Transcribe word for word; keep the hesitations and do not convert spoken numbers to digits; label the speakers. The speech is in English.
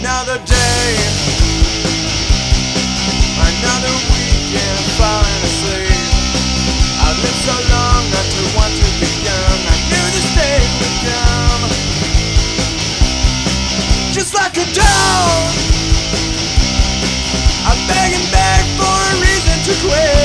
Speaker 1: Another day, another weekend falling asleep. I've lived so long not to want to be young. I knew this day would come. Just like a dog, I beg and beg for a reason to quit.